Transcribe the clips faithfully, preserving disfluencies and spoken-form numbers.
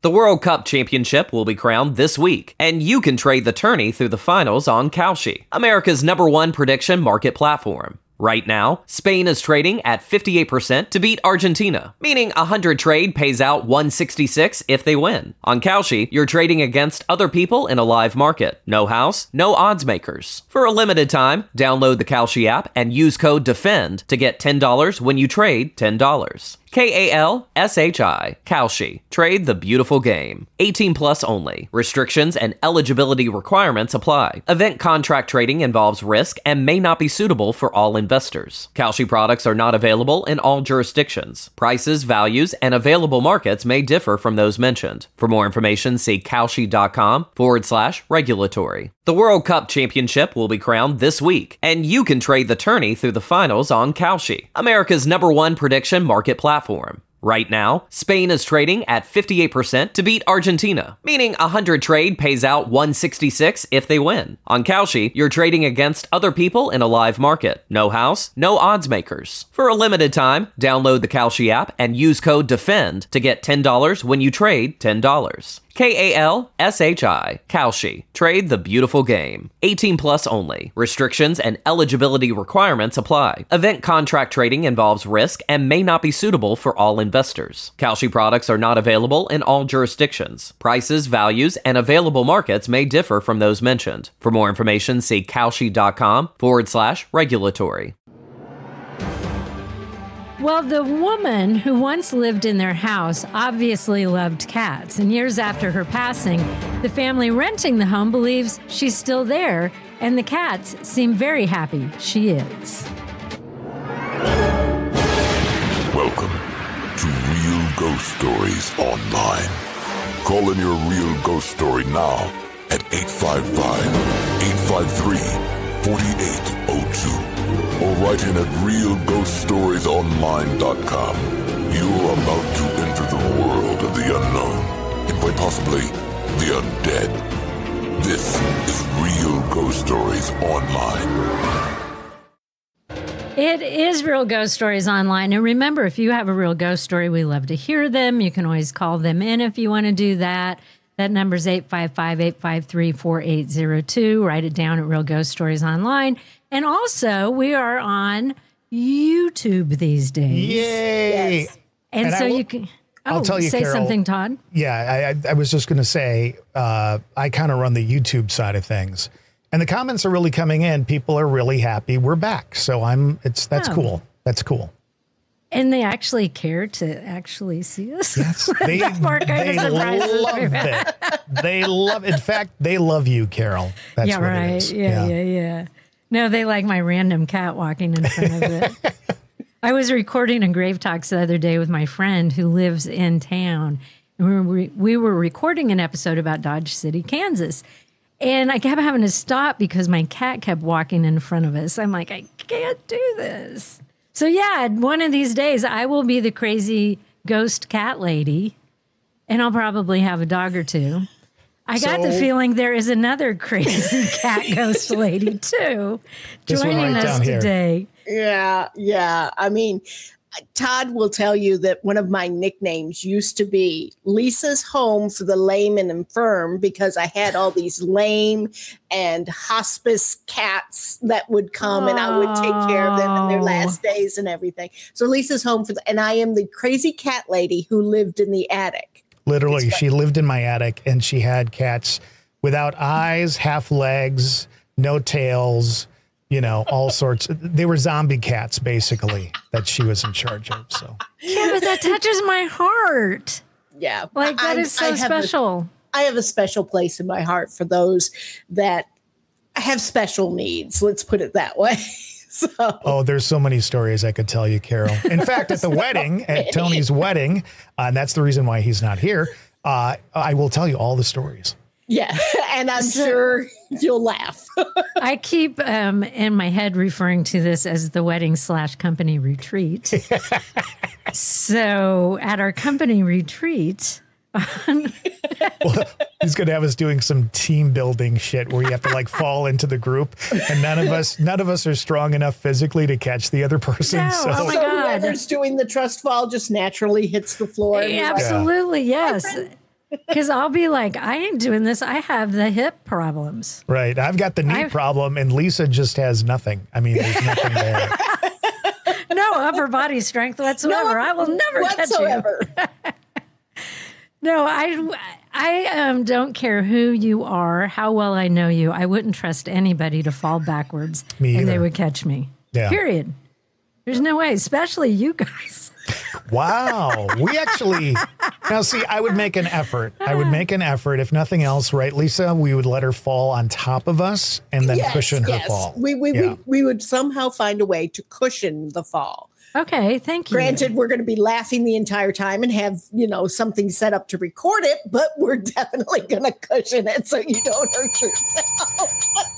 The World Cup Championship will be crowned this week, and you can trade the tourney through the finals on Kalshi, America's number one prediction market platform. Right now, Spain is trading at fifty-eight percent to beat Argentina, meaning a one hundred trade pays out one sixty-six if they win. On Kalshi, you're trading against other people in a live market. No house, no odds makers. For a limited time, download the Kalshi app and use code DEFEND to get ten dollars when you trade ten dollars. K A L S H I, Kalshi. Trade the beautiful game. eighteen plus only. Restrictions and eligibility requirements apply. Event contract trading involves risk and may not be suitable for all investors. Kalshi products are not available in all jurisdictions. Prices, values, and available markets may differ from those mentioned. For more information, see Kalshi.com forward slash regulatory. The World Cup Championship will be crowned this week, and you can trade the tourney through the finals on Kalshi, America's number one prediction market platform. Right now, Spain is trading at fifty-eight percent to beat Argentina, meaning a one hundred trade pays out one sixty-six if they win. On Kalshi, you're trading against other people in a live market. No house, no odds makers. For a limited time, download the Kalshi app and use code DEFEND to get ten dollars when you trade ten dollars. K A L S H I, Kalshi. Trade the beautiful game. eighteen plus only. Restrictions and eligibility requirements apply. Event contract trading involves risk and may not be suitable for all investors. Kalshi products are not available in all jurisdictions. Prices, values, and available markets may differ from those mentioned. For more information, see Kalshi.com forward slash regulatory. Well, the woman who once lived in their house obviously loved cats, and years after her passing, the family renting the home believes she's still there, and the cats seem very happy she is. Welcome to Real Ghost Stories Online. Call in your real ghost story now at eight five five, eight five three, four eight zero two. Or write in at real ghost stories online dot com. You're about to enter the world of the unknown, and quite possibly the undead. This is Real Ghost Stories Online. It is Real Ghost Stories Online. And remember, if you have a real ghost story, we love to hear them. You can always call them in if you want to do that. That number is eight five five, eight five three, four eight zero two. Write it down at Real Ghost Stories Online. And also, we are on YouTube these days. Yay! Yes. And, And so will, you can... Oh, I'll tell you, say Carol, something, Todd. Yeah, I, I was just going to say, uh, I kind of run the YouTube side of things. And the comments are really coming in. People are really happy we're back. So I'm, it's, that's Oh. cool. That's cool. And they actually care to actually see us. Yes, they, That part kind they of surprises love me. it. They love, in fact, they love you, Carol. That's yeah, what right. it is. Yeah, yeah, yeah. No, they like my random cat walking in front of it. I was recording a Grave Talks the other day with my friend who lives in town. And we were, re- we were recording an episode about Dodge City, Kansas. And I kept having to stop because my cat kept walking in front of us. I'm like, I can't do this. So yeah, one of these days I will be the crazy ghost cat lady, and I'll probably have a dog or two. I got the So- feeling there is another crazy cat ghost lady too This one joining right us down here. today. Yeah, yeah. I mean, Todd will tell you that one of my nicknames used to be Lisa's Home for the Lame and Infirm, because I had all these lame and hospice cats that would come and I would take care of them in their last days and everything. So Lisa's Home for the, and I am the crazy cat lady who lived in the attic. Literally, she lived in my attic and she had cats without eyes, half legs, no tails, you know, all sorts. They were zombie cats, basically, that she was in charge of. So, Yeah, but that touches my heart. Yeah. Like that I- is so I have a- special. I have a special place in my heart for those that have special needs. Let's put it that way. So, oh, there's so many stories I could tell you, Carol. In fact, at the wedding, at Tony's wedding, uh, and that's the reason why he's not here, uh, I will tell you all the stories. yeah, and I'm sure you'll laugh. I keep um, in my head referring to this as the wedding slash company retreat. So at our company retreat, Well, he's going to have us doing some team building shit where you have to like fall into the group, and none of us, none of us are strong enough physically to catch the other person. No, so oh my so God. whoever's doing the trust fall just naturally hits the floor. and you're like, absolutely, yes. Because I'll be like, I ain't doing this. I have the hip problems. Right. I've got the knee I've- problem, and Lisa just has nothing. I mean, there's nothing there. No upper body strength whatsoever. I will never whatsoever. catch you. No, I, I um, don't care who you are, how well I know you. I wouldn't trust anybody to fall backwards Me and they either. would catch me. Yeah. Period. There's no way, especially you guys. Wow. We actually, now see, I would make an effort. I would make an effort. If nothing else, right, Lisa, we would let her fall on top of us and then Yes, cushion her yes. fall. We we, Yeah. we we would somehow find a way to cushion the fall. Okay, thank you. Granted, we're going to be laughing the entire time and have, you know, something set up to record it, but we're definitely going to cushion it so you don't hurt yourself.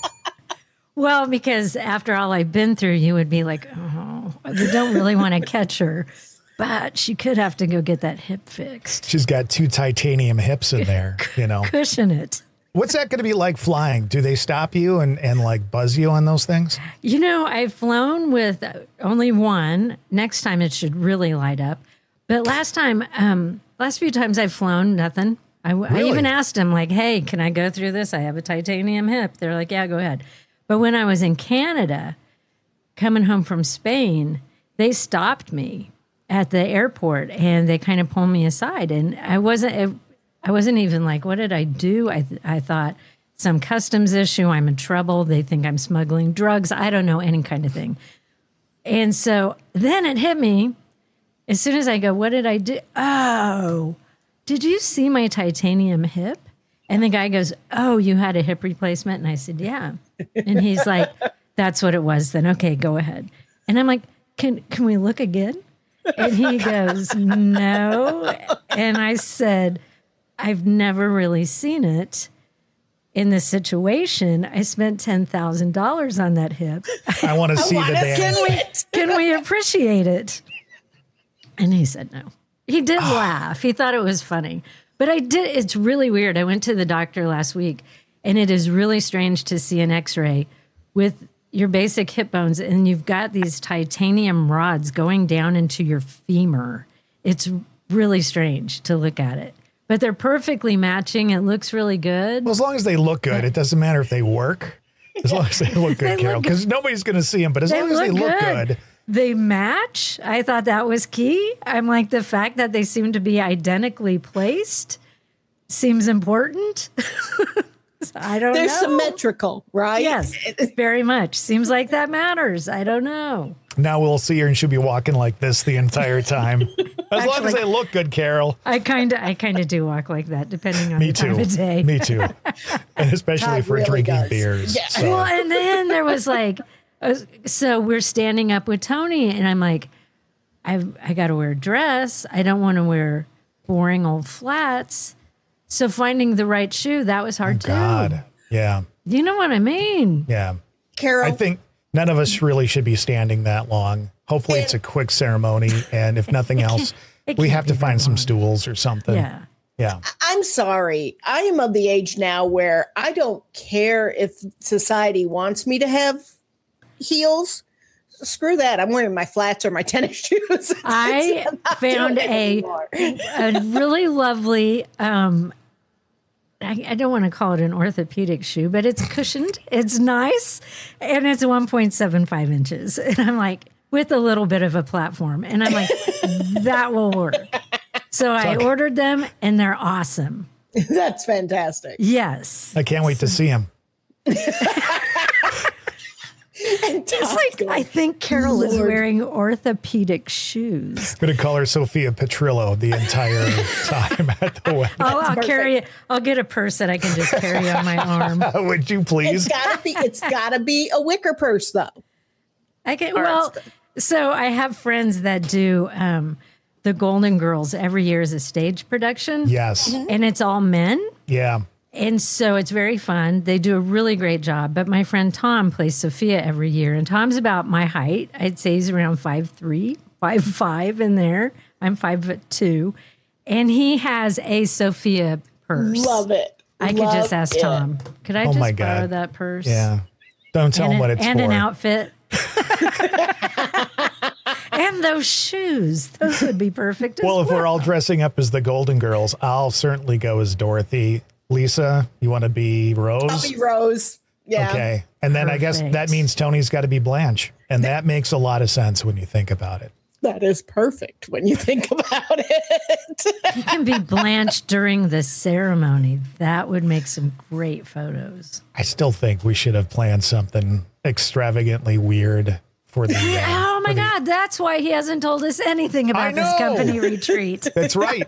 Well, because after all I've been through, you would be like, oh, we don't really want to catch her, but she could have to go get that hip fixed. She's got two titanium hips in there, you know. Cushion it. What's that going to be like flying? Do they stop you and, and like buzz you on those things? You know, I've flown with only one. Next time it should really light up. But last time, um, last few times I've flown, nothing. I, I Really? even asked them, like, hey, can I go through this? I have a titanium hip. They're like, yeah, go ahead. But when I was in Canada, coming home from Spain, they stopped me at the airport and they kind of pulled me aside. And I wasn't, I wasn't even like, what did I do? I, th- I thought some customs issue. I'm in trouble. They think I'm smuggling drugs. I don't know, any kind of thing. And so then it hit me as soon as I go, what did I do? Oh, did you see my titanium hip? And the guy goes, oh, you had a hip replacement? And I said, yeah. And he's like, that's what it was then. Okay, go ahead. And I'm like, can can we look again? And he goes, no. And I said, I've never really seen it in this situation. I spent ten thousand dollars on that hip. I want to see the wanna damn. see Can we, it. can we appreciate it? And he said no. He did laugh. He thought it was funny. But I did. It's really weird. I went to the doctor last week, and it is really strange to see an x-ray with your basic hip bones, and you've got these titanium rods going down into your femur. It's really strange to look at it. But they're perfectly matching. It looks really good. Well, as long as they look good, it doesn't matter if they work. As long as they look They good, look Carol, good. because nobody's going to see them. But as long as they look good, They match. I thought that was key. I'm like, the fact that they seem to be identically placed seems important. I don't They're know. symmetrical, right? Yes, very much. Seems like that matters. I don't know. now we'll see her and she'll be walking like this the entire time. As long as Actually- they look good, Carol. I kind of, I kind of do walk like that, depending on Me the time too. of day. Me too. And especially Todd for really drinking does. beers. Yeah. So, Well, and then there was like, uh, so we're standing up with Tony, and I'm like, I've, I got to wear a dress. I don't want to wear boring old flats. So finding the right shoe, that was hard too. God. Yeah. You know what I mean? Yeah. Carol, I think none of us really should be standing that long. Hopefully it's a quick ceremony. And if nothing else, it we can't have to be that find some long. stools or something. Yeah. Yeah. I'm sorry. I am of the age now where I don't care if society wants me to have heels. Screw that. I'm wearing my flats or my tennis shoes. I I'm not found doing it a, anymore. a really lovely, um, I, I don't want to call it an orthopedic shoe, but it's cushioned. It's nice. And it's one point seven five inches. And I'm like, with a little bit of a platform. And I'm like, that will work. So I ordered them and they're awesome. That's fantastic. Yes. I can't wait to see him. It's like, I think Carol is wearing orthopedic shoes. I'm going to call her Sophia Petrillo the entire time at the wedding. I'll, I'll carry it. I'll get a purse that I can just carry on my arm. Would you It's please? gotta be. It's gotta be a wicker purse, though. I can, All right, well, that's so I have friends that do um, the Golden Girls every year as a stage production. Yes. And it's all men. Yeah. And so it's very fun. They do a really great job. But my friend Tom plays Sophia every year. And Tom's about my height. I'd say he's around five three, five five in there. I'm five foot two. And he has a Sophia purse. Love it. I could Love just ask it. Tom. Could I Oh just my borrow God. that purse? Yeah. Don't tell and him an, what it's and for. an outfit. And And those shoes. Those would be perfect. Well, as if we're all dressing up as the Golden Girls, I'll certainly go as Dorothy. Lisa, you want to be Rose? I'll be Rose. Yeah. Okay. And then I guess Perfect. that means Tony's got to be Blanche. And that makes a lot of sense when you think about it. That is perfect when you think about it. You can be Blanche during the ceremony. That would make some great photos. I still think we should have planned something extravagantly weird for the. Uh, Oh my for the- God, that's why he hasn't told us anything I about this know. company retreat. That's right.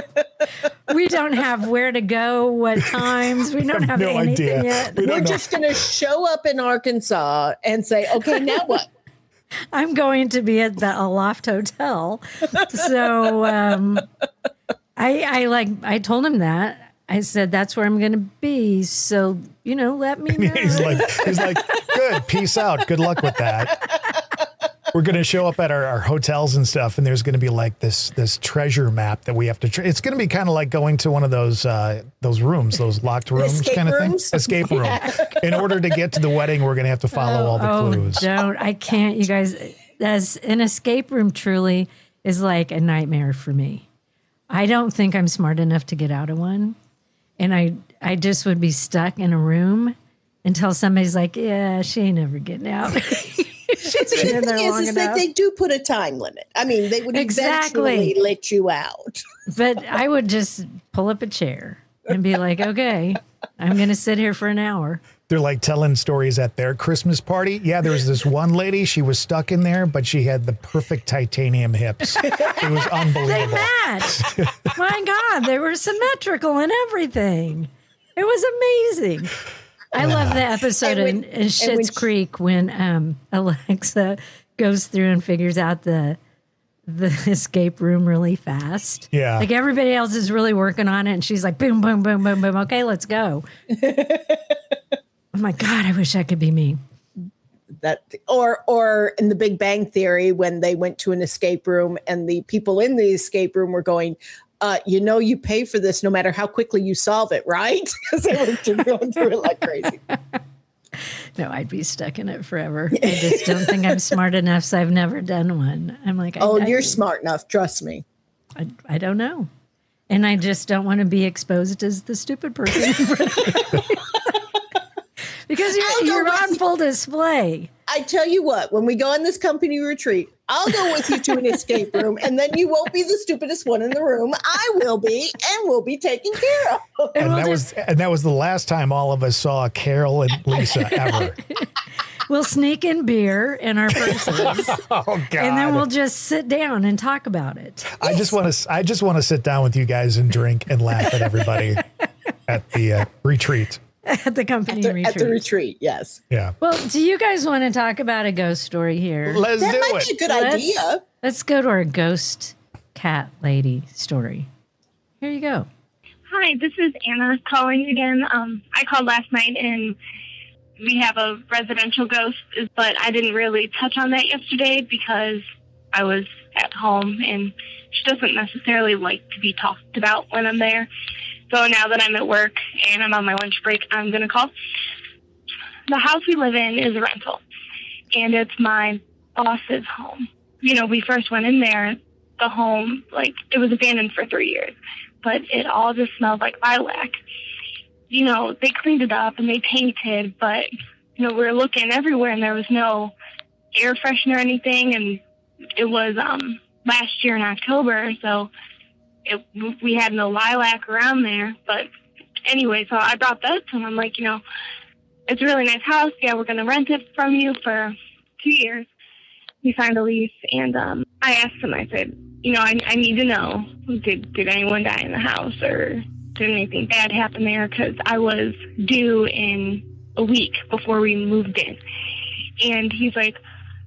We don't have where to go, what times. We don't have no anything idea. yet. We We're don't know. just going to show up in Arkansas and say, okay, now what? I'm going to be at the Aloft Hotel. So um, I, I like, I told him that. I said, that's where I'm going to be. So, you know, let me know. he's like, he's like, good. Peace out. Good luck with that. We're going to show up at our, our hotels and stuff, and there's going to be like this this treasure map that we have to. Tra- it's going to be kind of like going to one of those uh, those rooms, those locked rooms, Escape kind of rooms? thing. Escape room. In order to get to the wedding, we're going to have to follow all the oh, clues. don't. I can't, you guys. As an escape room truly is like a nightmare for me. I don't think I'm smart enough to get out of one. And I, I just would be stuck in a room until somebody's like, yeah, she ain't ever getting out. She's The been in there thing is, long is that enough. they do put a time limit. I mean, they would Exactly. eventually let you out. But I would just pull up a chair and be like, okay, I'm going to sit here for an hour. They're like telling stories at their Christmas party. Yeah, there was this one lady. She was stuck in there, but she had the perfect titanium hips. It was They unbelievable. matched. My God, they were symmetrical and everything. It was amazing. I love the episode And when- in, in and when Schitt's she- Creek when um, Alexa goes through and figures out the the escape room really fast. Yeah. Like everybody else is really working on it, and she's like, boom, boom, boom, boom, boom. Okay, let's go. Oh my God, I wish I could be me. That or or in the Big Bang Theory, when they went to an escape room and the people in the escape room were going, uh, you know, you pay for this no matter how quickly you solve it, right? Because they were going through it like crazy. No, I'd be stuck in it forever. I just don't think I'm smart enough, so I've never done one. I'm like, I, Oh, I, you're smart enough. Trust me. I, I don't know. And I just don't want to be exposed as the stupid person. in front of me. Because I'll you're, go you're with on you. full display. I tell you what, when we go on this company retreat, I'll go with you to an escape room, and then you won't be the stupidest one in the room. I will be, and we'll be taken care of. And we'll that was and that was the last time all of us saw Carol and Lisa ever. We'll sneak in beer in our purses, Oh God! and then we'll just sit down and talk about it. I just want to I just want to sit down with you guys and drink and laugh at everybody at the uh, retreat. At the company At retreat. the retreat, yes. Yeah, Well, do you guys want to talk about a ghost story here? let's That do might it. be a good Let's- idea. Let's go to our ghost cat lady story. Here you go. Hi, this is Anna calling again. Um, I called last night and we have a residential ghost, but I didn't really touch on that yesterday because I was at home and she doesn't necessarily like to be talked about when I'm there. So now that I'm at work and I'm on my lunch break, I'm going to call. The house we live in is a rental, and it's my boss's home. You know, we first went in there, the home, like, it was abandoned for three years, but it all just smelled like lilac. You know, they cleaned it up and they painted, but, you know, we were looking everywhere and there was no air freshener or anything, and it was um last year in October, so it, we had no lilac around there. But anyway, so I brought that to him. I'm like, you know, it's a really nice house. Yeah, we're going to rent it from you for two years. He signed a lease, and um, I asked him, I said, you know, I, I need to know, did, did anyone die in the house or did anything bad happen there? Because I was due in a week before we moved in. And he's like,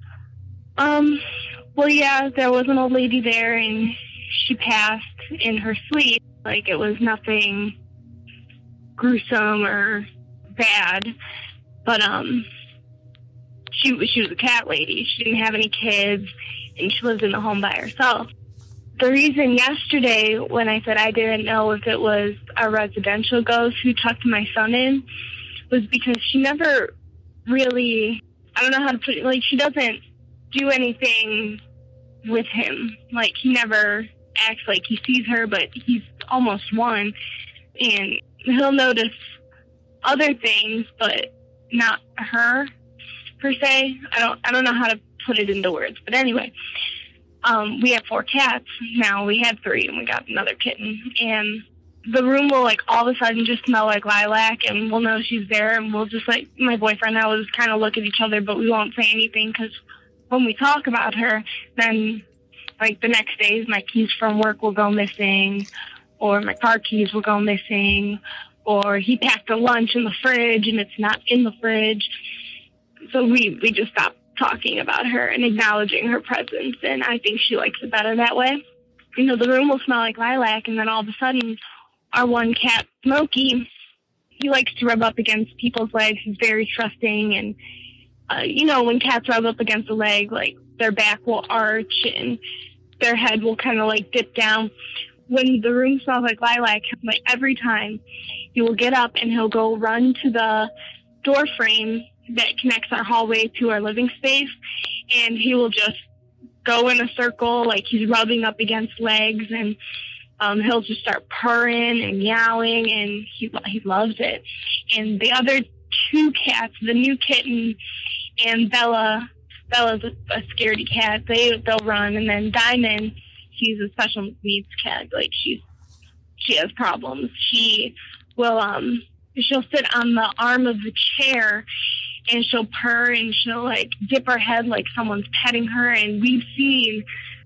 um, well, yeah, there was an old lady there, and she passed in her sleep. Like, it was nothing gruesome or bad, but um, she was she was a cat lady. She didn't have any kids, and she lived in the home by herself. The reason yesterday when I said I didn't know if it was a residential ghost who tucked my son in was because she never really, I don't know how to put it, like, she doesn't do anything with him. Like, he never acts like he sees her, but he's almost one. And he'll notice other things, but not her, per se. I don't I don't know how to put it into words. But anyway, um, we have four cats now. We had three, and we got another kitten. And the room will, like, all of a sudden just smell like lilac, and we'll know she's there, and we'll just, like, my boyfriend and I will just kind of look at each other, but we won't say anything, because when we talk about her, then, like, the next days my keys from work will go missing, or my car keys will go missing, or he packed a lunch in the fridge, and it's not in the fridge. So we, we just stopped talking about her and acknowledging her presence, and I think she likes it better that way. You know, the room will smell like lilac, and then all of a sudden, our one cat, Smokey, he likes to rub up against people's legs. He's very trusting. And, uh, you know, when cats rub up against a leg, like, their back will arch and their head will kind of, like, dip down. When the room smells like lilac, like, every time he will get up and he'll go run to the door frame that connects our hallway to our living space. And he will just go in a circle, like he's rubbing up against legs, and Um, he'll just start purring and meowing, and he he loves it. And the other two cats, the new kitten and Bella, Bella's a, a scaredy cat. They they'll run, and then Diamond, she's a special needs cat. Like, she's she has problems. She will um she'll sit on the arm of the chair, and she'll purr, and she'll, like, dip her head like someone's petting her. And we've seen.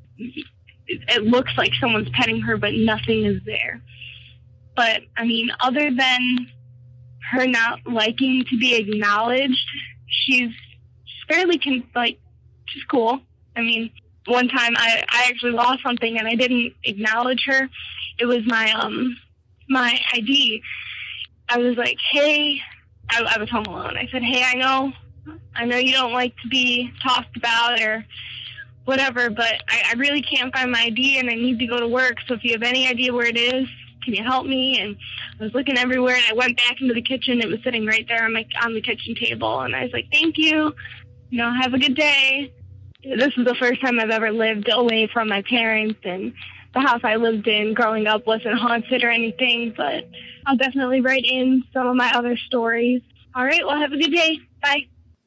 It looks like someone's petting her, but nothing is there. But, I mean, other than her not liking to be acknowledged, she's fairly, con- like, she's cool. I mean, one time I, I actually lost something and I didn't acknowledge her. It was my, um, my I D. I was like, hey, I, I was home alone. I said, hey, I know, I know you don't like to be talked about or whatever, but I, I really can't find my I D and I need to go to work. So if you have any idea where it is, can you help me? And I was looking everywhere, and I went back into the kitchen. It was sitting right there on my on the kitchen table, and I was like, thank you. You know, have a good day. This is the first time I've ever lived away from my parents, and the house I lived in growing up wasn't haunted or anything, but I'll definitely write in some of my other stories. All right, well, have a good day. Bye.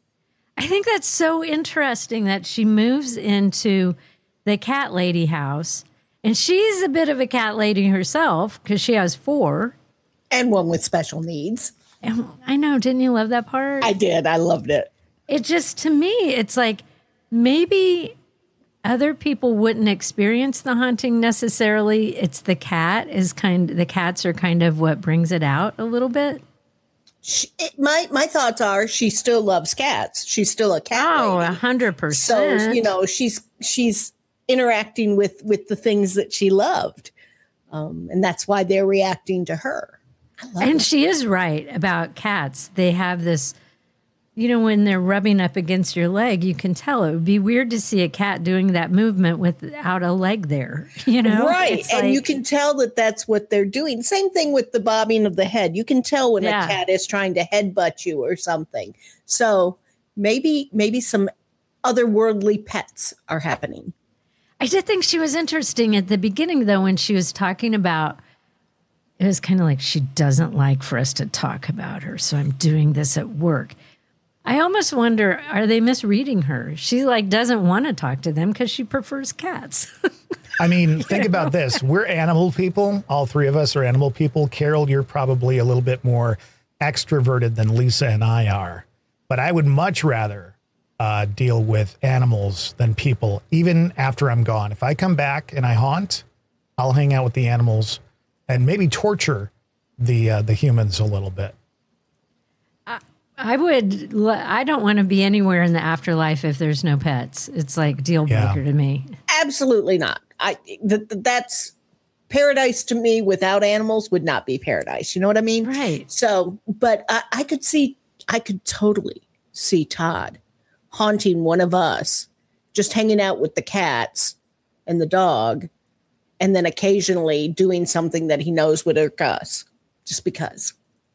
I think that's so interesting that she moves into the cat lady house, and she's a bit of a cat lady herself because she has four. And one with special needs. And I know, didn't you love that part? I did. I loved it. It just, to me, it's like maybe other people wouldn't experience the haunting necessarily. It's the cat is kind the cats are kind of what brings it out a little bit. She, it, my my thoughts are she still loves cats. She's still a cat. Oh, lady. a hundred percent. So, you know, she's she's interacting with with the things that she loved, um, and that's why they're reacting to her. I love and it. she is right about cats. They have this, you know, when they're rubbing up against your leg, you can tell. It would be weird to see a cat doing that movement without a leg there, you know? Right. It's And like, you can tell that that's what they're doing. Same thing with the bobbing of the head. You can tell when Yeah. a cat is trying to headbutt you or something. So maybe, maybe some otherworldly pets are happening. I did think she was interesting at the beginning, though, when she was talking about, it was kind of like she doesn't like for us to talk about her, so I'm doing this at work. I almost wonder, are they misreading her? She like doesn't want to talk to them because she prefers cats. I mean, think about this. We're animal people. All three of us are animal people. Carol, you're probably a little bit more extroverted than Lisa and I are. But I would much rather uh, deal with animals than people, even after I'm gone. If I come back and I haunt, I'll hang out with the animals and maybe torture the uh, the humans a little bit. I would, I don't want to be anywhere in the afterlife if there's no pets. It's like deal breaker Yeah. to me. Absolutely not. I th- th- that's paradise to me. Without animals would not be paradise. You know what I mean? Right. So, but I, I could see, I could totally see Todd haunting one of us, just hanging out with the cats and the dog, and then occasionally doing something that he knows would irk us, just because.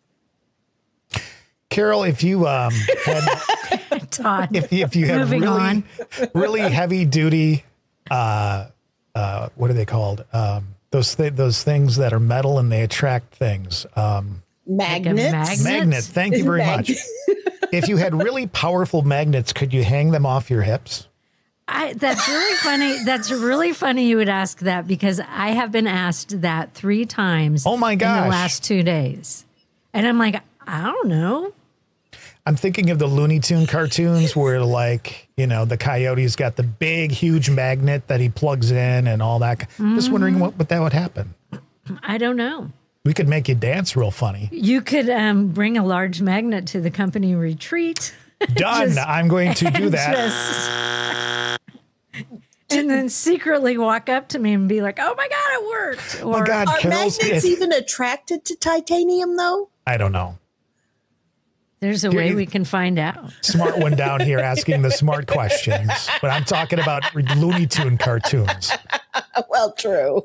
Carol, if you um, had, Todd. if, if you had Moving really, on. really heavy duty uh, uh, what are they called? Um, those th- those things that are metal and they attract things. Um, Magnets. magnet? magnet. Thank you very much. If you had really powerful magnets, could you hang them off your hips? I, that's really funny. That's really funny you would ask that because I have been asked that three times Oh my in gosh. the last two days. And I'm like, I don't know. I'm thinking of the Looney Tune cartoons where, like, you know, the coyote's got the big, huge magnet that he plugs in and all that. Mm. Just wondering what, what that would happen. I don't know. We could make you dance real funny. You could um, bring a large magnet to the company retreat. Done. Just- I'm going to do and that. just- and then secretly walk up to me and be like, oh my God, it worked. Oh my God, Are Carol's magnets it- even attracted to titanium, though? I don't know. There's a Here way you- we can find out. Smart one down here asking the smart questions. But I'm talking about Looney Tune cartoons. Well, true.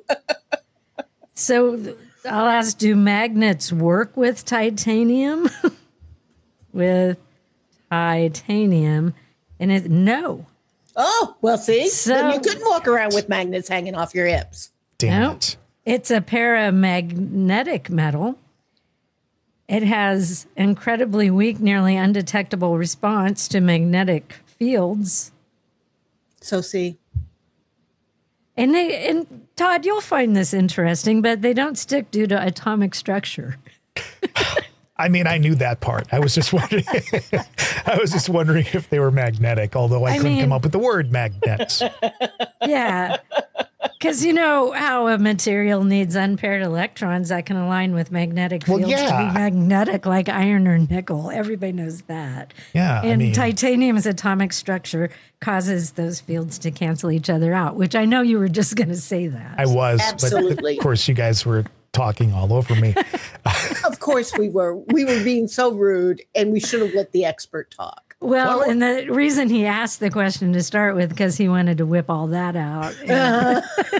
So th- I'll ask, do magnets work with titanium? with titanium. And it, no. Oh, well, see? So- then you couldn't walk around with magnets hanging off your hips. Damn No. it. It's a paramagnetic metal. It has incredibly weak, nearly undetectable response to magnetic fields. So, see? And they, and Todd, you'll find this interesting, but they don't stick due to atomic structure. I mean, I knew that part. I was just wondering. I was just wondering if they were magnetic, although I, I couldn't mean- come up with the word magnets. Yeah. Because you know how a material needs unpaired electrons that can align with magnetic Well, fields to yeah. be magnetic, like iron or nickel. Everybody knows that. Yeah, I And mean- titanium's atomic structure causes those fields to cancel each other out, which I know you were just going to say that. I was, Absolutely. but of course, you guys were talking all over me. Of course we were. We were being so rude, and we should have let the expert talk. Well, and the reason he asked the question to start with, because he wanted to whip all that out. Uh,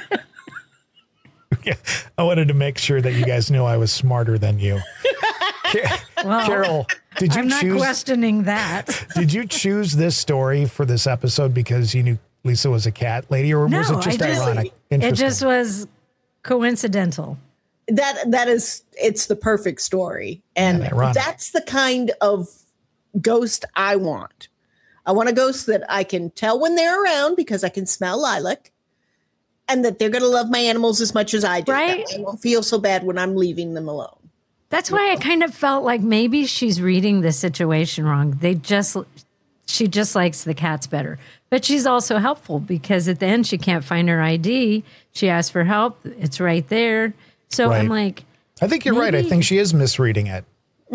Yeah, I wanted to make sure that you guys knew I was smarter than you. Ca- Well, Carol, did you I'm not choose? questioning that. Did you choose this story for this episode because you knew Lisa was a cat lady, or No, was it just I just- ironic? It Interesting. just was coincidental. that that is it's the perfect story, and Yeah, ironic. that's the kind of ghost I want. I want a ghost that I can tell when they're around because I can smell lilac, and that they're going to love my animals as much as I do. Right. That I won't feel so bad when I'm leaving them alone. That's why I kind of felt like maybe she's reading the situation wrong. They just, she just likes the cats better. But she's also helpful because at the end she can't find her I D. She asks for help. It's right there. So I'm Right. like, I think you're right. I maybe- think she is misreading it.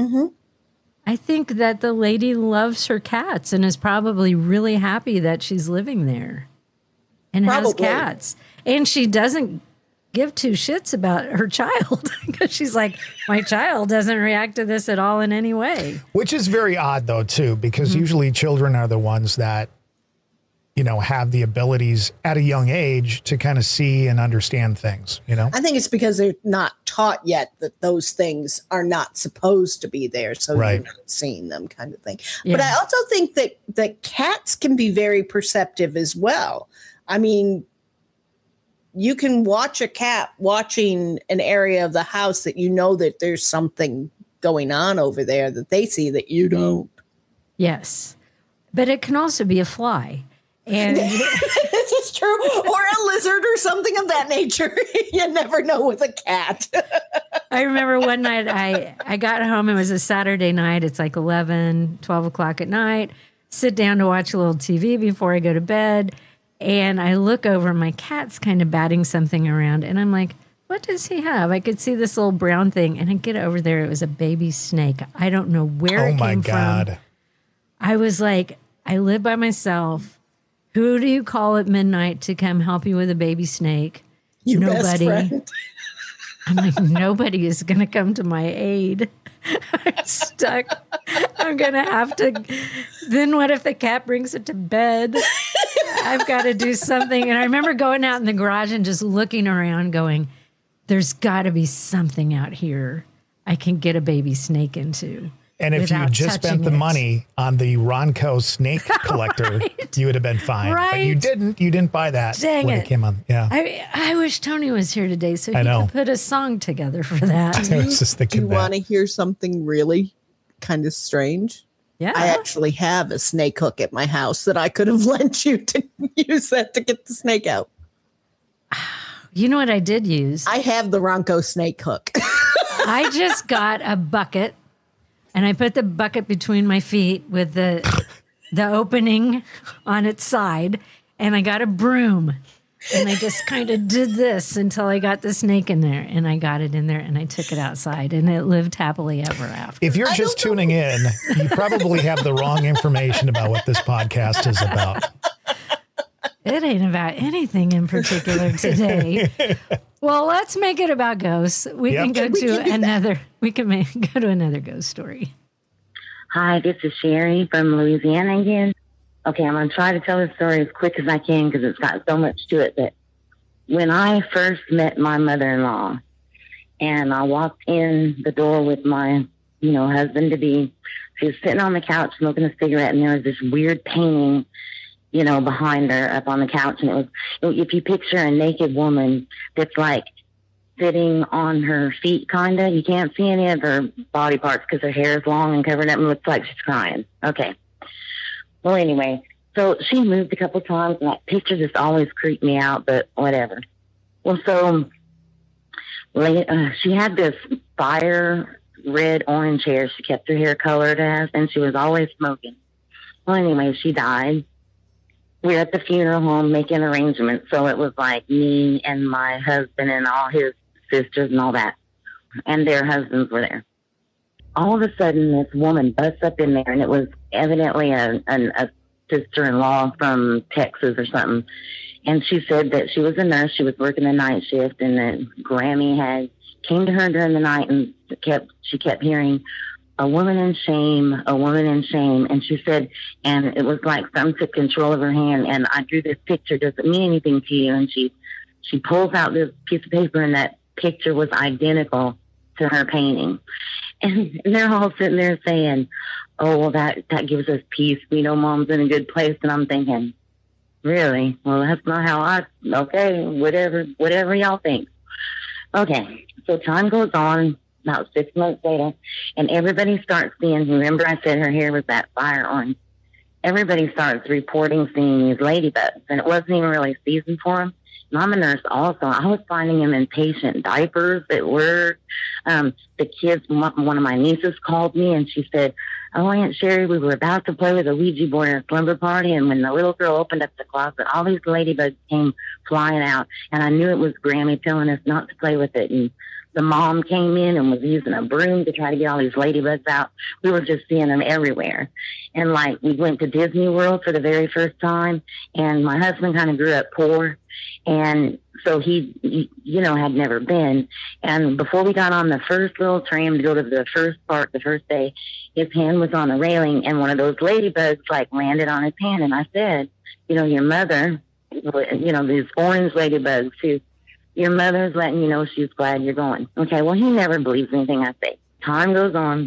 I think that the lady loves her cats and is probably really happy that she's living there and has Probably. cats. And she doesn't give two shits about her child because she's like, my child doesn't react to this at all in any way. Which is very odd, though, too, because usually children are the ones that, you know, have the abilities at a young age to kind of see and understand things, you know? I think it's because they're not taught yet that those things are not supposed to be there. So Right. you're not seeing them, kind of thing. Yeah. But I also think that, that cats can be very perceptive as well. I mean, you can watch a cat watching an area of the house that you know that there's something going on over there that they see that you don't. Yes. But it can also be a fly. And This is true. Or a lizard or something of that nature. You never know with a cat. I remember one night I, I got home. It was a Saturday night. It's like eleven, twelve o'clock at night. Sit down to watch a little T V before I go to bed. And I look over, my cat's kind of batting something around. And I'm like, what does he have? I could see this little brown thing. And I get over there. It was a baby snake. I don't know where Oh, it my came God. from. I was like, I live by myself. Who do you call at midnight to come help you with a baby snake? Your best Nobody. friend. I'm like, nobody is going to come to my aid. I'm stuck. I'm going to have to. Then what if the cat brings it to bed? I've got to do something. And I remember going out in the garage and just looking around going, there's got to be something out here I can get a baby snake into. And if you without just spent touching the it. money on the Ronco snake collector, Right. you would have been fine. But you Right. didn't. You didn't buy that Dang when it. it. came on. Yeah. I I wish Tony was here today so I he know. could put a song together for that. I was just Do thinking you that. want to hear something really kind of strange? Yeah. I actually have a snake hook at my house that I could have lent you to use that to get the snake out. You know what I did use? I have the Ronco snake hook. I just got a bucket and I put the bucket between my feet with the the opening on its side, and I got a broom and I just kind of did this until I got the snake in there, and I got it in there and I took it outside, and it lived happily ever after. If you're just tuning in, you probably have the wrong information about what this podcast is about. It ain't about anything in particular today. Well, let's make it about ghosts. We Yep. can go We to can do that. another. We can make, go to another ghost story. Hi, this is Sherry from Louisiana again. Okay, I'm going to try to tell the story as quick as I can because it's got so much to it. But when I first met my mother-in-law and I walked in the door with my, you know, husband-to-be, she was sitting on the couch smoking a cigarette, and there was this weird painting, you know, behind her up on the couch. And it was, if you picture a naked woman that's like sitting on her feet, kind of, you can't see any of her body parts because her hair is long and covered up and looks like she's crying. Okay. Well, anyway, so she moved a couple times, and that picture just always creeped me out, but whatever. Well, so late, uh, she had this fire red orange hair she kept her hair colored as, and she was always smoking. Well, anyway, she died. We were at the funeral home making arrangements, so it was like me and my husband and all his sisters and all that, and their husbands were there. All of a sudden, this woman busts up in there, and it was evidently a, a, a sister-in-law from Texas or something. And she said that she was a nurse. She was working the night shift, and that Grammy had came to her during the night and kept she kept hearing, "A woman in shame, a woman in shame." And she said, and it was like something took control of her hand. And I drew this picture. Does it mean anything to you? And she she pulls out this piece of paper, and that picture was identical to her painting. And they're all sitting there saying, "Oh, well, that, that gives us peace. We know Mom's in a good place." And I'm thinking, really? Well, that's not how I, okay, whatever, whatever y'all think. Okay, so time goes on, about six months later, and everybody starts seeing, remember I said her hair was that fire orange. Everybody starts reporting seeing these ladybugs, and it wasn't even really season for them. And I'm a nurse also. I was finding them in patient diapers at work. Um, the kids, one of my nieces called me, and she said, "Oh, Aunt Sherry, we were about to play with a Ouija board at a slumber party, and when the little girl opened up the closet, all these ladybugs came flying out, and I knew it was Grammy telling us not to play with it." And the mom came in and was using a broom to try to get all these ladybugs out. We were just seeing them everywhere. And like, we went to Disney World for the very first time, and my husband kind of grew up poor. And so he, you know, had never been. And before we got on the first little tram to go to the first park the first day, his hand was on the railing, and one of those ladybugs like landed on his hand. And I said, you know, your mother, you know, these orange ladybugs too, your mother's letting you know she's glad you're going. Okay, well, he never believes anything I say. Time goes on,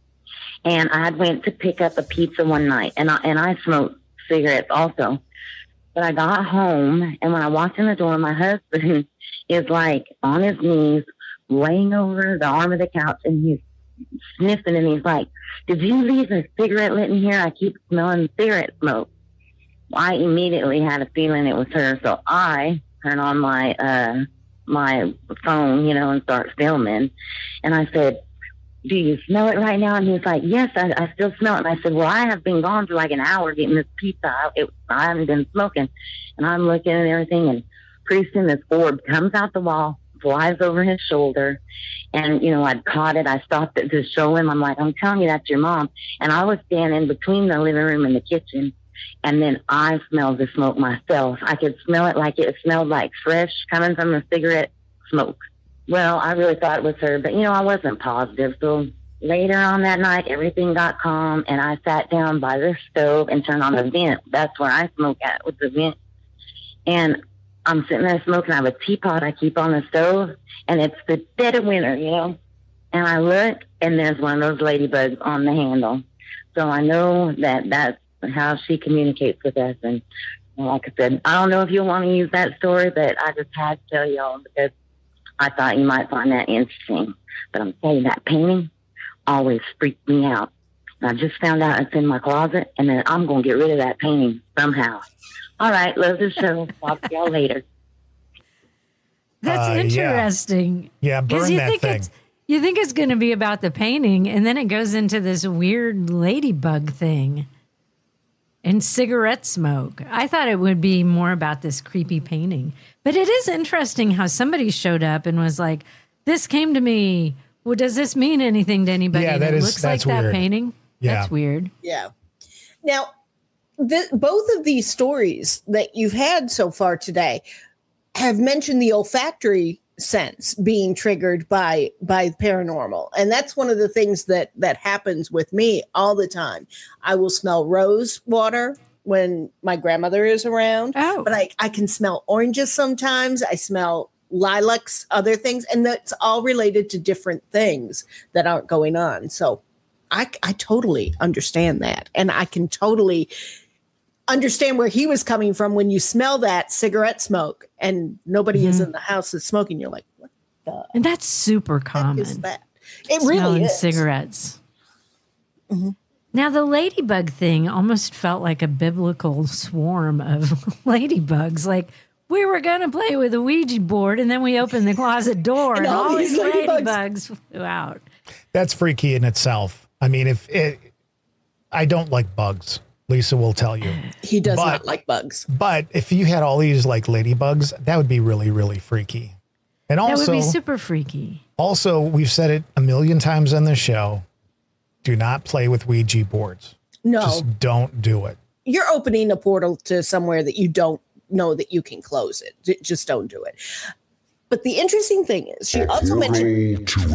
and I went to pick up a pizza one night, and I, and I smoked cigarettes also. But I got home, and when I walked in the door, my husband is like on his knees, laying over the arm of the couch, and he's sniffing, and he's like, "Did you leave a cigarette lit in here? I keep smelling cigarette smoke." Well, I immediately had a feeling it was her, so I turn on my uh, my phone, you know, and start filming. And I said, "Do you smell it right now?" And he's like, "Yes, I, I still smell it." And I said, "Well, I have been gone for like an hour getting this pizza. I, it, I haven't been smoking." And I'm looking at everything, and pretty soon this orb comes out the wall, flies over his shoulder. And, you know, I'd caught it. I stopped it to show him. I'm like, "I'm telling you, that's your mom." And I was standing between the living room and the kitchen. And then I smelled the smoke myself. I could smell it like it smelled like fresh coming from the cigarette smoke. Well, I really thought it was her, but, you know, I wasn't positive. So later on that night, everything got calm, and I sat down by the stove and turned on the vent. That's where I smoke at, with the vent. And I'm sitting there smoking. I have a teapot I keep on the stove, and it's the dead of winter, you know. And I look, and there's one of those ladybugs on the handle. So I know that that's how she communicates with us. And like I said, I don't know if you want to use that story, but I just had to tell y'all because I thought you might find that interesting. But I'm telling you, that painting always freaked me out. I just found out it's in my closet, and then I'm going to get rid of that painting somehow. All right, love the show. Talk to y'all later. That's Uh, yeah. interesting. Yeah, 'Cause burn you that think thing. It's, you think it's going to be about the painting, and then it goes into this weird ladybug thing and cigarette smoke. I thought it would be more about this creepy painting. But it is interesting how somebody showed up and was like, this came to me. Well, does this mean anything to anybody? Yeah, And that it is- looks like that's that weird. painting. Yeah. That's weird. Yeah. Now, the, both of these stories that you've had so far today have mentioned the olfactory sense being triggered by by paranormal, and that's one of the things that that happens with me all the time. I will smell rose water when my grandmother is around, Oh. but I, I can smell oranges sometimes. I smell lilacs, other things, and that's all related to different things that aren't going on. So I, I totally understand that. And I can totally understand where he was coming from when you smell that cigarette smoke and nobody Mm-hmm. is in the house that's smoking. You're like, what the And that's super heck common. is that? It Smelling really is. cigarettes. Now, the ladybug thing almost felt like a biblical swarm of ladybugs. Like, we were going to play with a Ouija board, and then we opened the closet door, and, And all all these these ladybugs. ladybugs flew out. That's freaky in itself. I mean, if it, I don't like bugs, Lisa will tell you. He does But- not like bugs. But if you had all these like ladybugs, that would be really, really freaky. And That also, would be super freaky. also, we've said it a million times on the show. Do not play with Ouija boards. No, Just don't do it. you're opening a portal to somewhere that you don't know that you can close it. J- Just don't do it. But the interesting thing is, she also mentioned To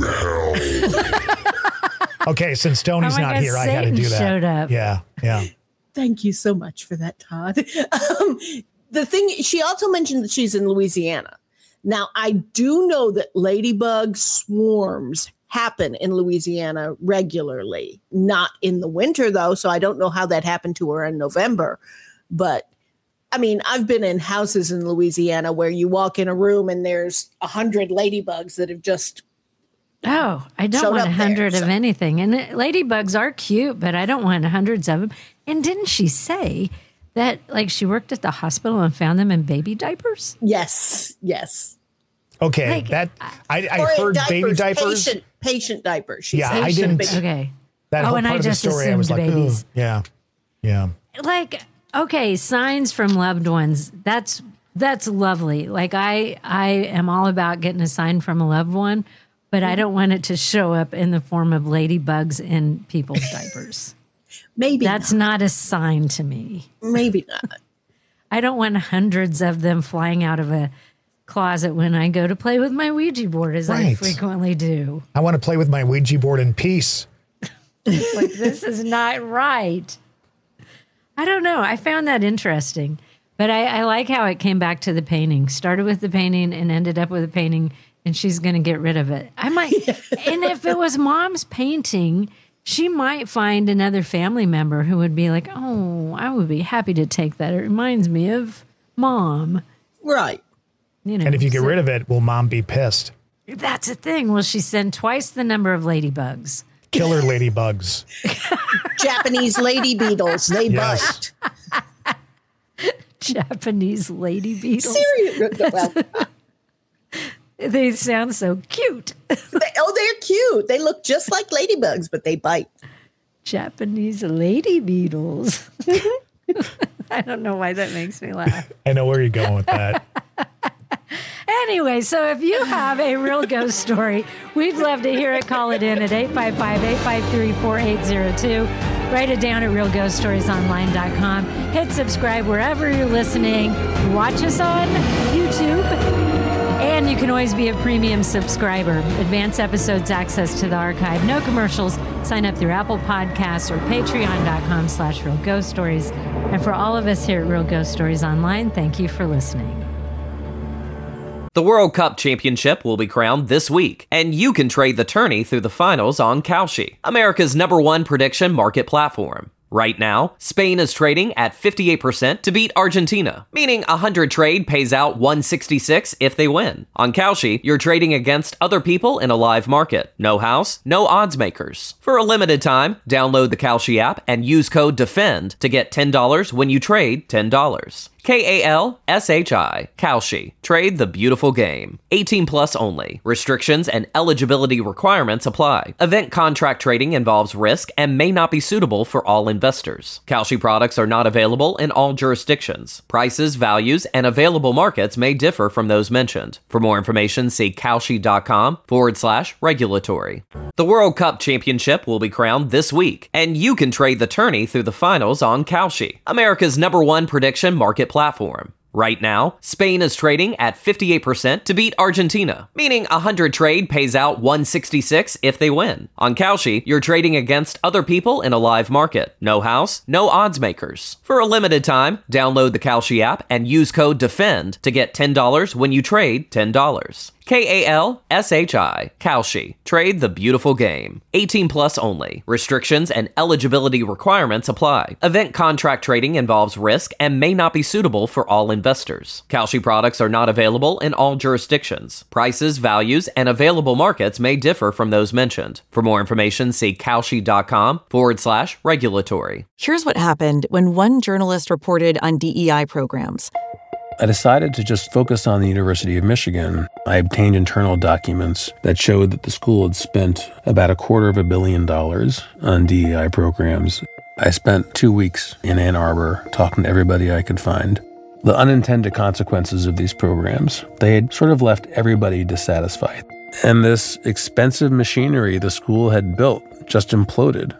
hell. Okay, since Tony's Oh my not God, here, I had to Satan do that. showed up. Yeah, yeah. Thank you so much for that, Todd. Um, the thing, she also mentioned that she's in Louisiana. Now, I do know that ladybug swarms happen in Louisiana regularly, not in the winter, though. So I don't know how that happened to her in November. But I mean, I've been in houses in Louisiana where you walk in a room and there's a hundred ladybugs that have just Oh, I don't Showed want up a there, hundred so- of anything. And it- ladybugs are cute, but I don't want hundreds of them. And didn't she say that, like, she worked at the hospital and found them in baby diapers? yes, yes. Okay, Like, that I, I Or in heard baby diapers. patient, patient diapers. She Yeah, said. I didn't- Patient- Okay. That Oh, whole and part I of the just story, I was assumed like, babies. "Ooh, yeah, yeah. Like, okay, signs from loved ones. That's that's lovely. Like, I I am all about getting a sign from a loved one, but I don't want it to show up in the form of ladybugs in people's diapers. Maybe That's not a sign to me. maybe not. I don't want hundreds of them flying out of a closet when I go to play with my Ouija board, as I Right. frequently do. I want to play with my Ouija board in peace." Like, this is not right. I don't know. I found that interesting. But I, I like how it came back to the painting. Started with the painting and ended up with a painting, and she's going to get rid of it. I might, and if it was mom's painting, she might find another family member who would be like, oh, I would be happy to take that. It reminds me of mom. Right. You know, And if you get so rid of it, will mom be pissed? that's the thing. Will she send twice the number of ladybugs? Killer ladybugs. Japanese lady beetles. They Yes. bite. Japanese lady beetles. Seriously. Well, They sound so cute. they, oh, they're cute. They look just like ladybugs, but they bite. Japanese lady beetles. I don't know why that makes me laugh. I know where you're going with that. Anyway, so if you have a real ghost story, we'd love to hear it. Call it in at eight five five, eight five three, four eight zero two. Write it down at real ghost stories online dot com. Hit subscribe wherever you're listening. Watch us on YouTube. And you can always be a premium subscriber. Advance episodes, access to the archive, no commercials. Sign up through Apple Podcasts or patreon.com slash real ghost stories. And for all of us here at Real Ghost Stories Online, thank you for listening. The World Cup Championship will be crowned this week, and you can trade the tourney through the finals on Kalshi, America's number one prediction market platform. Right now, Spain is trading at fifty-eight percent to beat Argentina, meaning a one hundred trade pays out one sixty-six if they win. On Kalshi, you're trading against other people in a live market. No house, no odds makers. For a limited time, download the Kalshi app and use code DEFEND to get ten dollars when you trade ten dollars. K A L S H I, Kalshi. Trade the beautiful game. eighteen plus only. Restrictions and eligibility requirements apply. Event contract trading involves risk and may not be suitable for all investors. Kalshi products are not available in all jurisdictions. Prices, values, and available markets may differ from those mentioned. For more information, see Kalshi.com forward slash regulatory. The World Cup Championship will be crowned this week, and you can trade the tourney through the finals on Kalshi, America's number one prediction market platform. Right now, Spain is trading at fifty-eight percent to beat Argentina, meaning a one hundred trade pays out one sixty-six if they win. On Kalshi, you're trading against other people in a live market. No house, no odds makers. For a limited time, download the Kalshi app and use code DEFEND to get ten dollars when you trade ten dollars. K A L S H I, Kalshi. Trade the beautiful game. eighteen plus only. Restrictions and eligibility requirements apply. Event contract trading involves risk and may not be suitable for all investors. Kalshi products are not available in all jurisdictions. Prices, values, and available markets may differ from those mentioned. For more information, see Kalshi.com forward slash regulatory. Here's what happened when one journalist reported on D E I programs. I decided to just focus on the University of Michigan. I obtained internal documents that showed that the school had spent about a quarter of a billion dollars on D E I programs. I spent two weeks in Ann Arbor talking to everybody I could find. The unintended consequences of these programs, they had sort of left everybody dissatisfied. And this expensive machinery the school had built just imploded.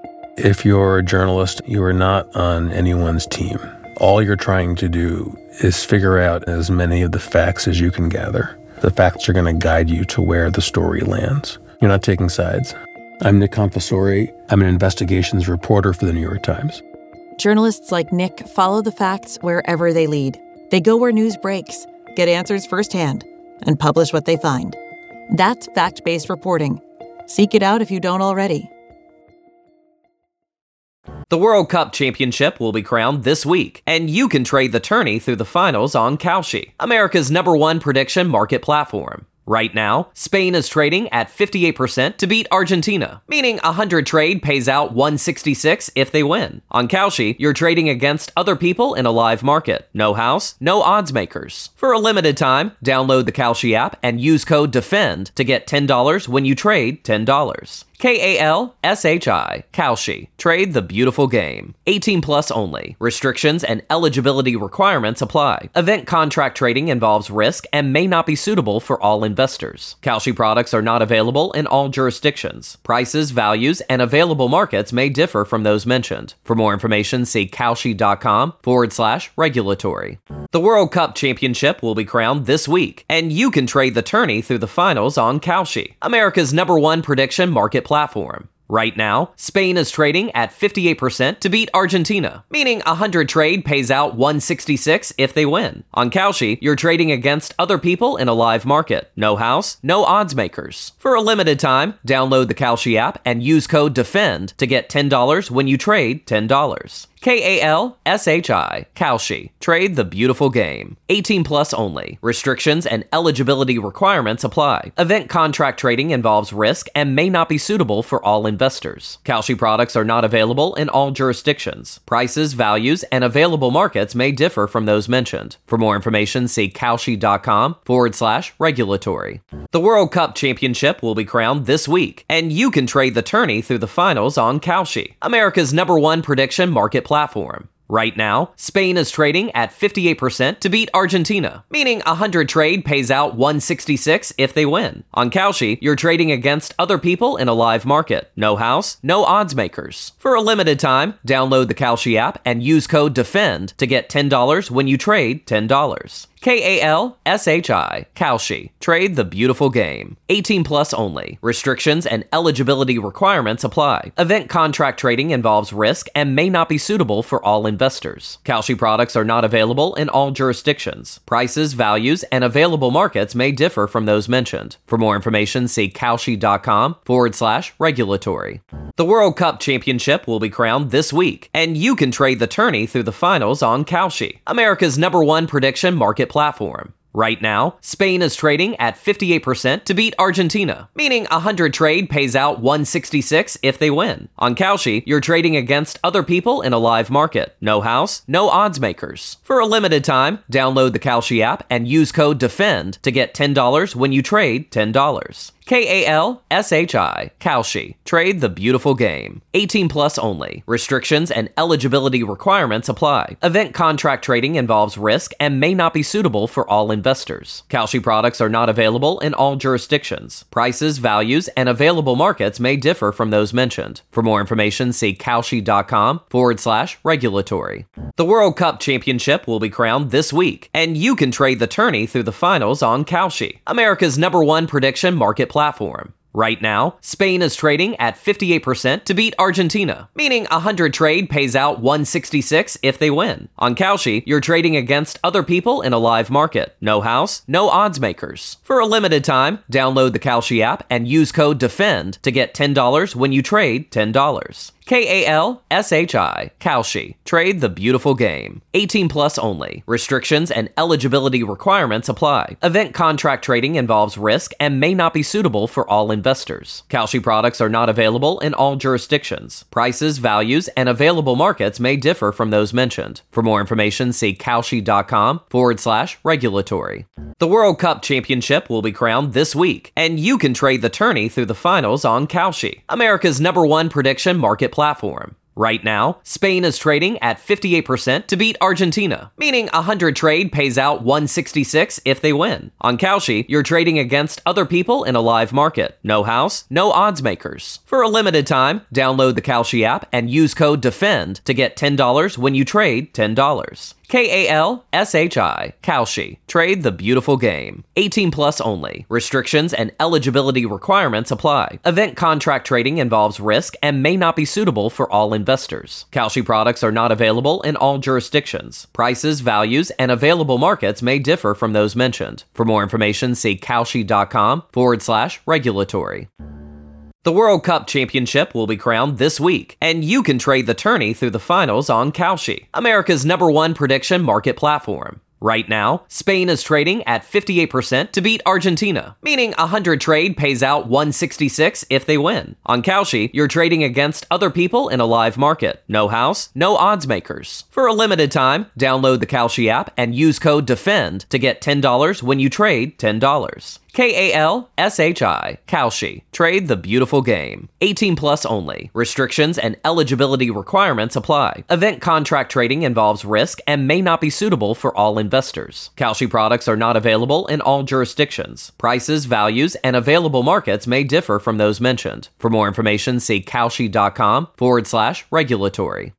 If you're a journalist, you are not on anyone's team. All you're trying to do is figure out as many of the facts as you can gather. The facts are going to guide you to where the story lands. You're not taking sides. I'm Nick Confessori. I'm an investigations reporter for the New York Times. Journalists like Nick follow the facts wherever they lead. They go where news breaks, get answers firsthand, and publish what they find. That's fact-based reporting. Seek it out if you don't already. The World Cup Championship will be crowned this week, and you can trade the tourney through the finals on Kalshi, America's number one prediction market platform. Right now, Spain is trading at fifty-eight percent to beat Argentina, meaning a one hundred trade pays out one sixty-six if they win. On Kalshi, you're trading against other people in a live market. No house, no odds makers. For a limited time, download the Kalshi app and use code DEFEND to get ten dollars when you trade ten dollars. K A L S H I, Kalshi. Trade the beautiful game. eighteen plus only. Restrictions and eligibility requirements apply. Event contract trading involves risk and may not be suitable for all investors. Kalshi products are not available in all jurisdictions. Prices, values, and available markets may differ from those mentioned. For more information, see Kalshi.com forward slash regulatory. The World Cup Championship will be crowned this week, and you can trade the tourney through the finals on Kalshi, America's number one prediction market platform. Right now, Spain is trading at fifty-eight percent to beat Argentina, meaning a one hundred trade pays out one sixty-six if they win. On Kalshi, you're trading against other people in a live market. No house, no odds makers. For a limited time, download the Kalshi app and use code DEFEND to get ten dollars when you trade ten dollars. K A L S H I, Kalshi. Trade the beautiful game. eighteen plus only. Restrictions and eligibility requirements apply. Event contract trading involves risk and may not be suitable for all investors. Kalshi products are not available in all jurisdictions. Prices, values, and available markets may differ from those mentioned. For more information, see Kalshi.com forward slash regulatory. The World Cup Championship will be crowned this week, and you can trade the tourney through the finals on Kalshi, America's number one prediction market platform. Right now, Spain is trading at fifty-eight percent to beat Argentina, meaning a one hundred trade pays out one sixty-six if they win. On Kalshi, you're trading against other people in a live market. No house, no odds makers. For a limited time, download the Kalshi app and use code DEFEND to get ten dollars when you trade ten dollars. K A L S H I, Kalshi. Trade the beautiful game. eighteen plus only. Restrictions and eligibility requirements apply. Event contract trading involves risk and may not be suitable for all investors. Kalshi products are not available in all jurisdictions. Prices, values, and available markets may differ from those mentioned. For more information, see Kalshi.com forward slash regulatory. The World Cup Championship will be crowned this week, and you can trade the tourney through the finals on Kalshi, America's number one prediction market platform. Right now, Spain is trading at fifty-eight percent to beat Argentina, meaning a one hundred trade pays out one sixty-six if they win. On Kalshi, you're trading against other people in a live market. No house, no odds makers. For a limited time, download the Kalshi app and use code DEFEND to get ten dollars when you trade ten dollars. K A L S H I, Kalshi. Trade the beautiful game. eighteen plus only. Restrictions and eligibility requirements apply. Event contract trading involves risk and may not be suitable for all investors. Kalshi products are not available in all jurisdictions. Prices, values, and available markets may differ from those mentioned. For more information, see Kalshi.com forward slash regulatory. The World Cup Championship will be crowned this week, and you can trade the tourney through the finals on Kalshi, America's number one prediction market platform. Right now, Spain is trading at fifty-eight percent to beat Argentina, meaning a one hundred trade pays out one sixty-six if they win. On Kalshi, you're trading against other people in a live market. No house, no odds makers. For a limited time, download the Kalshi app and use code DEFEND to get ten dollars when you trade ten dollars. K A L S H I, Kalshi. Trade the beautiful game. eighteen plus only. Restrictions and eligibility requirements apply. Event contract trading involves risk and may not be suitable for all investors. Kalshi products are not available in all jurisdictions. Prices, values, and available markets may differ from those mentioned. For more information, see Kalshi.com forward slash regulatory. The World Cup Championship will be crowned this week, and you can trade the tourney through the finals on Kalshi, America's number one prediction market platform. Right now, Spain is trading at fifty-eight percent to beat Argentina, meaning a one hundred trade pays out one sixty-six if they win. On Kalshi, you're trading against other people in a live market. No house, no odds makers. For a limited time, download the Kalshi app and use code DEFEND to get ten dollars when you trade ten dollars. K A L S H I, Kalshi. Trade the beautiful game. eighteen plus only. Restrictions and eligibility requirements apply. Event contract trading involves risk and may not be suitable for all investors. Kalshi products are not available in all jurisdictions. Prices, values, and available markets may differ from those mentioned. For more information, see Kalshi.com forward slash regulatory. The World Cup Championship will be crowned this week, and you can trade the tourney through the finals on Kalshi, America's number one prediction market platform. Right now, Spain is trading at fifty-eight percent to beat Argentina, meaning a one hundred trade pays out one sixty-six if they win. On Kalshi, you're trading against other people in a live market. No house, no odds makers. For a limited time, download the Kalshi app and use code DEFEND to get ten dollars when you trade ten dollars. K A L S H I, Kalshi. Trade the beautiful game. eighteen plus only. Restrictions and eligibility requirements apply. Event contract trading involves risk and may not be suitable for all investors. Kalshi products are not available in all jurisdictions. Prices, values, and available markets may differ from those mentioned. For more information, see Kalshi.com forward slash regulatory.